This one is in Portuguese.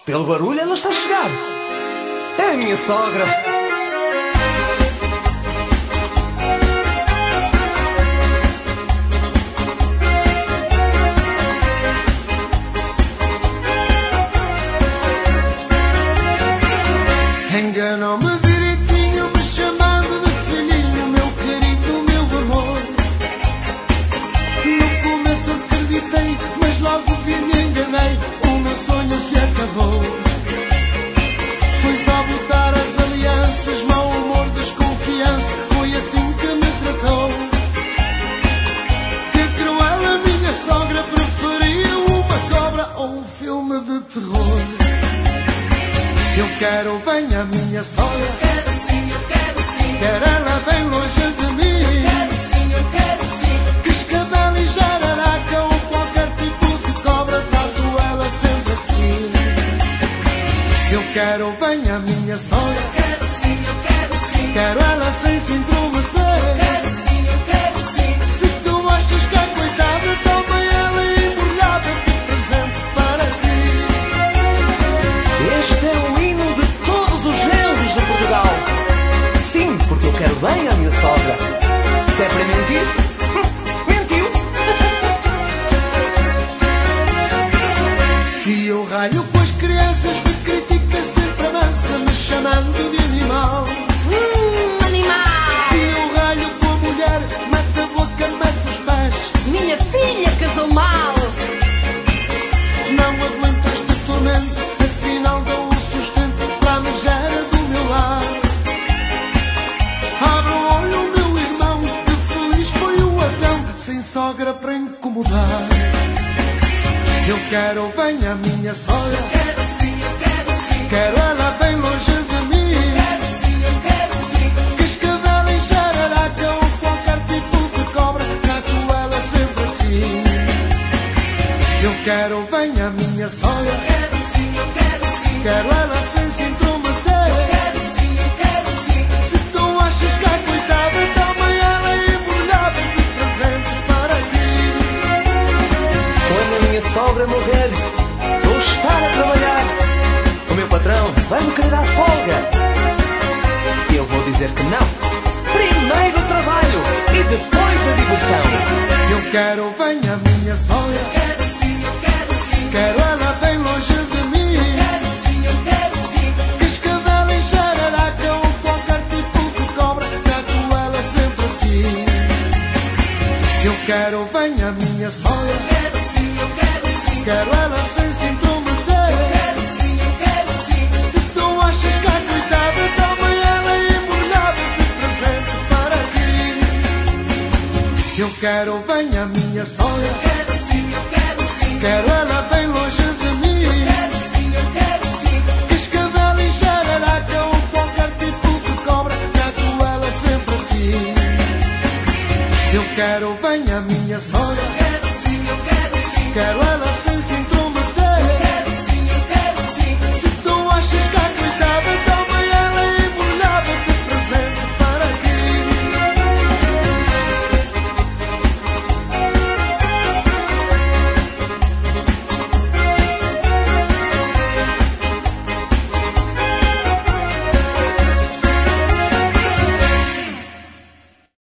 Pelo barulho ela está a chegar. É a minha sogra. Enganou-me direitinho, me chamando de filhinho, meu querido, meu amor. No começo acreditei, mas logo vi, me enganei, o meu sonho se acabou. Foi só botar as alianças, mau humor, desconfiança, foi assim que me tratou. Que cruel, a minha sogra preferia uma cobra ou um filme de terror. Eu quero bem a minha sogra. Eu quero sim, eu quero sim. Quero ela bem longe de mim. Eu quero sim, eu quero sim. Que escabela e jararaca ou qualquer tipo de cobra, trato ela sempre assim. Eu quero bem a minha sogra. Eu quero sim, eu quero sim. Quero ela sem se intrometer. Eu quero sim, eu quero sim. Se tu achas que é coitada, toma ela embrulhada de presente para ti. Este é o hino de todos os genros de Portugal. Sim, porque eu quero bem a minha sogra. Se é para mentir, mentiu. Se eu raio com as crianças, me critica sempre a mansa, me chamando de animal. Animal! Se eu raio com a mulher, mete a boca, mete os pés. Minha filha casou mal. Não aguento este tormento, afinal dou o sustento para a megera do meu lar. Abre o olho, meu irmão, que feliz foi o Adão, sem sogra para incomodar. Eu quero bem a minha sogra. Eu quero sim, eu quero sim. Quero ela bem longe de mim. Eu quero sim, eu quero sim. Que escabela e jararaca ou qualquer tipo de cobra, trato ela sempre assim. Eu quero bem a minha sogra. Eu quero sim, eu quero sim. Quero ela sem se intrometer. Eu quero sim, eu quero sim. Se tu achas que é coitada, toma ela embrulhada de presente para ti. Quando a minha sogra morrer, vou estar a trabalhar. O meu patrão vai-me querer dar folga. E eu vou dizer que não. Primeiro o trabalho e depois a diversão. Eu quero bem a minha sogra. Eu quero sim, eu quero sim. Quero ela bem longe de mim. Eu quero sim, eu quero sim. Que escabela e jararaca ou qualquer tipo de cobra, trato ela sempre assim. Eu quero bem a minha sogra. Eu quero sim, eu quero sim. Quero ela sem se intrometer. Eu quero sim, eu quero sim. Se tu achas que é coitada, toma ela embrulhada de presente para ti. Eu quero bem a minha sogra. Eu quero sim, eu quero sim. Quero ela bem longe de mim. Eu quero sim, eu quero sim. Que escabela e jararaca ou qualquer tipo de cobra, trato ela sempre assim. Eu quero bem a minha sogra. Eu quero sim, eu quero sim. Quero ela